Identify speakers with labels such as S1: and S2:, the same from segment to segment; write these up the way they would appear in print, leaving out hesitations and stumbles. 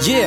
S1: Yeah.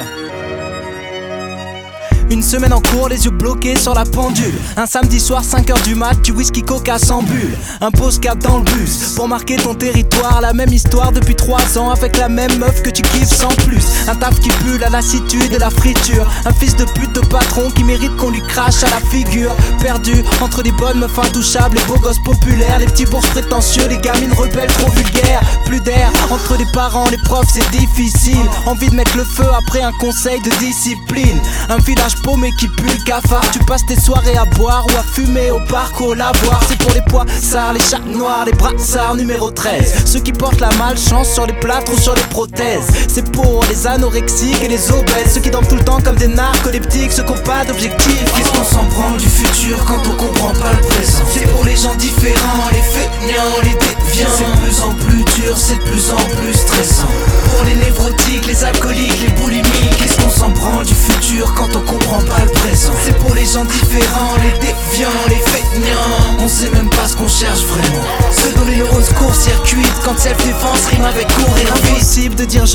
S1: Une semaine en cours, les yeux bloqués sur la pendule. Un samedi soir, 5h du mat, du whisky coca sans bulle. Un postcard dans le bus, pour marquer ton territoire. La même histoire depuis 3 ans, avec la même meuf que tu kiffes sans plus. Un taf qui pue la lassitude et la friture. Un fils de pute de patron qui mérite qu'on lui crache à la figure. Perdu entre les bonnes meufs intouchables, les beaux gosses populaires, les petits bourses prétentieux, les gamines rebelles trop vulgaires. Plus d'air, entre les parents, les profs c'est difficile. Envie de mettre le feu après un conseil de discipline. Un village paumé qui pue le cafard. Tu passes tes soirées à boire ou à fumer au parc au lavoir. C'est pour les poissards, les chats noirs, les brassards numéro 13. Ceux qui portent la malchance sur les plâtres ou sur les prothèses. C'est pour les anorexiques et les obèses. Ceux qui dorment tout le temps comme des narcoleptiques. Ceux qui n'ont pas d'objectif.
S2: Qu'est-ce qu'on s'en branle du futur quand on comprend pas le présent? C'est pour les gens différents, les feignants, les déviants. C'est de plus en plus dur, c'est de plus en plus stressant. Pour les névrotiques, les alcooliques, les boulimiques. Qu'est-ce qu'on s'en branle du futur quand on comprend pas le présent? C'est pour les gens différents, les déviants, les feignants. On sait même pas ce qu'on cherche vraiment. Ceux dont les neurones court-circuitent quand self-défense rime avec courir vite.
S1: Impossible de dire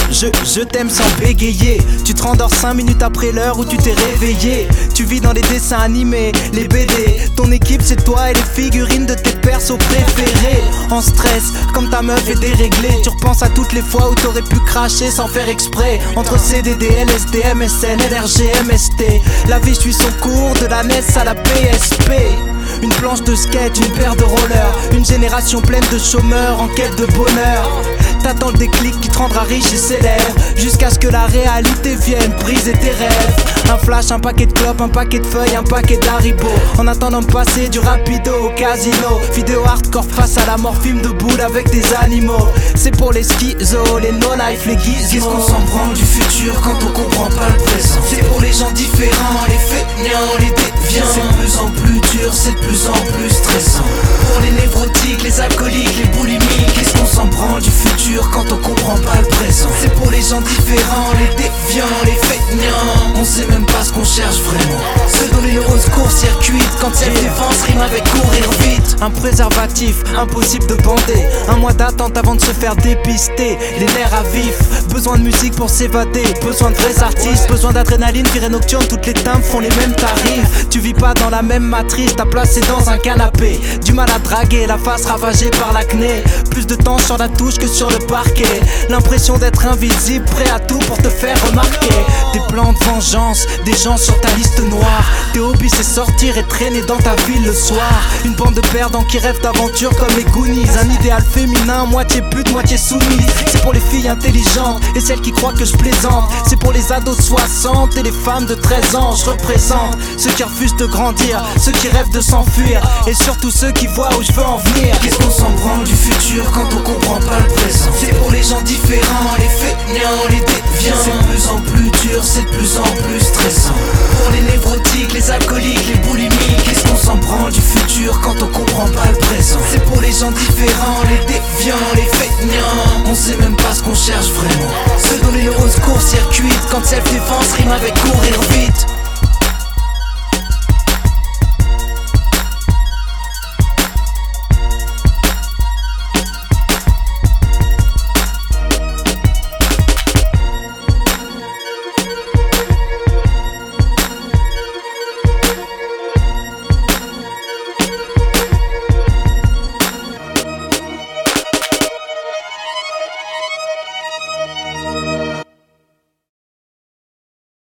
S1: je t'aime sans bégayer. Tu te rendors 5 minutes après l'heure où tu t'es réveillé. Tu vis dans les dessins animés, les BD. Ton équipe c'est toi et les figurines de tes persos préférés. En stress, comme ta meuf est déréglée. Tu repenses à toutes les fois où t'aurais pu cracher sans faire exprès. Entre CDD, LSD, MSN, LRG, MST. La vie suit son cours de la NES à la PSP. Une planche de skate, une paire de rollers. Une génération pleine de chômeurs en quête de bonheur. T'attends le déclic qui te rendra riche et célèbre. Jusqu'à ce que la réalité vienne briser tes rêves. Un flash, un paquet de clopes, un paquet de feuilles, un paquet d'haribo. En attendant de passer du rapido au casino. Vidéo hardcore face à la mort, film de boule avec des animaux. C'est pour les schizos, les no-life, les gizmos.
S2: Qu'est-ce qu'on s'en branle du futur quand on comprend pas le présent? C'est pour les gens différents, les feignants, les déviants. C'est de plus en plus dur, c'est de plus en plus stressant. Pour les névrotiques, les alcooliques, les boulimiques. Qu'est-ce qu'on s'en branle du futur quand on comprend pas le présent? C'est pour les gens différents, les déviants, les feignants. On sait même pas ce qu'on cherche vraiment. Ceux dont les neurones court-circuitent quand self-défense rime avec courir vite.
S1: Un préservatif, impossible de bander. Un mois d'attente avant de se faire dépister. Les nerfs à vif, besoin de musique pour s'évader. Besoin de vrais artistes, besoin d'adrénaline, virée nocturne. Toutes les timbres font les mêmes tarifs. Tu vis pas dans la même matrice, ta place est dans un canapé. Du mal à draguer, la face ravagée par l'acné. Plus de temps sur la touche que sur le parquet. L'impression d'être invisible, prêt à tout pour te faire remarquer. Des plans de vengeance, des gens sur ta liste noire. Tes hobbies c'est sortir et traîner dans ta ville le soir. Une bande de perdants qui rêvent d'aventure comme les Goonies. Un idéal féminin, moitié pute, moitié soumise. C'est pour les filles intelligentes et celles qui croient que je plaisante. C'est pour les ados de 60 et les femmes de 13 ans. Je représente ceux qui refusent de grandir, ceux qui rêvent de s'enfuir, et surtout ceux qui voient où je veux en venir.
S2: Qu'est-ce qu'on s'en branle du futur quand on comprend pas le présent? C'est pour les gens différents, les feignants, les déviants. C'est de plus en plus dur, c'est de plus en plus stressant. Pour les névrotiques, les alcooliques, les boulimiques. Qu'est-ce qu'on s'en branle du futur quand on comprend pas le présent? C'est pour les gens différents, les déviants, les feignants. On sait même pas ce qu'on cherche vraiment. Ceux dont les neurones court-circuitent quand self-défense rime avec courir vite.